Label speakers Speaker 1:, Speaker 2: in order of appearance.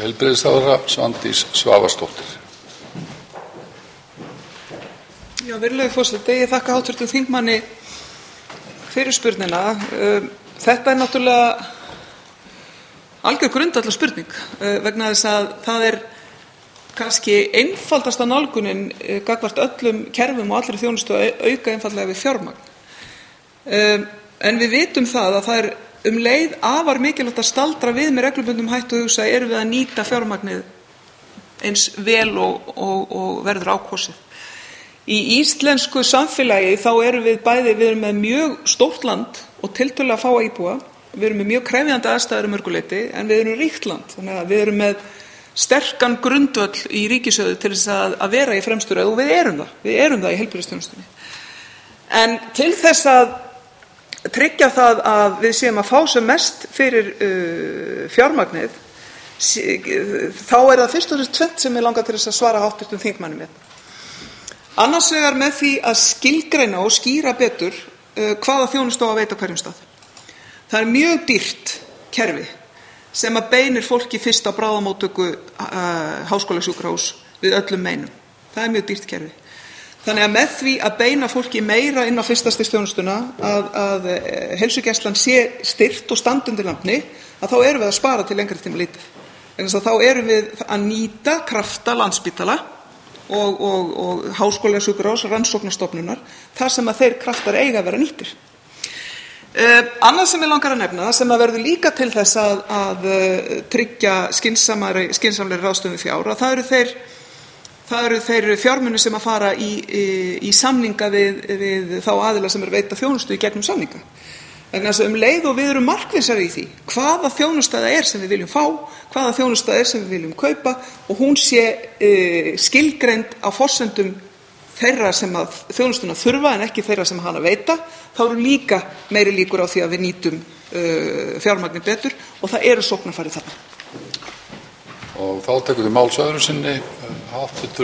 Speaker 1: Heilbrigðisráðherra Svandís Svavarsdóttir.
Speaker 2: Já, virðulegur forseti, ég þakka hv. þingmanni fyrirspurnina. Þetta náttúrulega algjör grundvallarspurning vegna þess að það kannski einfaldasta nálgunin gagnvart öllum kerfum og allri þjónustu að auka einfaldlega við fjármagn. En við vitum það að leið afar mikilvægt að staldra við með reglubundnum hætti og hugsa, erum við að nýta fjármagnið eins vel og verður ákosið. Í íslensku samfélagi þá erum við með mjög stórt land og tiltölulega fáa íbúa. Við erum með mjög krefjandi aðstæður að mörgu leyti, en við erum ríkt land. Þannig að við erum með sterkan grundvöll í ríkissjóði til þess að vera í fremstu röð, og við erum það í heilbrigðisþjónustunni. En til þess að tryggja það að við séum að fá sem mest fyrir fjármagnið, þá það fyrst og fremst tvennt sem ég langar til þess að svara hv. þingmanni með. Annars vegar með því að skilgreina og skýra betur hvaða þjónustu á að veita á hverjum stað. Það mjög dýrt kerfi sem að beinir fólki fyrst á bráðamóttöku háskólasjúkrahúss við öllum meinum. Það mjög dýrt kerfi. Þannig að með því að beina fólki meira inn á fyrsta stigs þjónustuna, að heilsugæslan sé styrkt og standi undir nafni, að þá erum við að spara til lengri tíma litið. Þannig að þá erum við að nýta krafta Landspítala og háskólasjúkrahúss, rannsóknastofnunar, þar sem að þeir kraftar eiga að vera nýttir. Annað sem ég langar að nefna, sem að verður líka til þess að tryggja skynsamlegri ráðstöfun fjár, að það eru þeir fjármunir sem að fara í samninga við þá aðila sem veita þjónustu í gegnum samninga. Vegna þess að leið og við erum markvissari í því hvaða þjónusta það sem við viljum fá, hvaða þjónusta sem við viljum kaupa, og hún sé skilgreind á forsendum þeirra sem að þjónustuna þurfa en ekki þeirra sem hana veita, þá eru líka meiri líkur á því að við nýtum fjármagnið betur, og það eru sóknarfæri þarna.
Speaker 1: Og þá tekur við máls öðru sinni hv.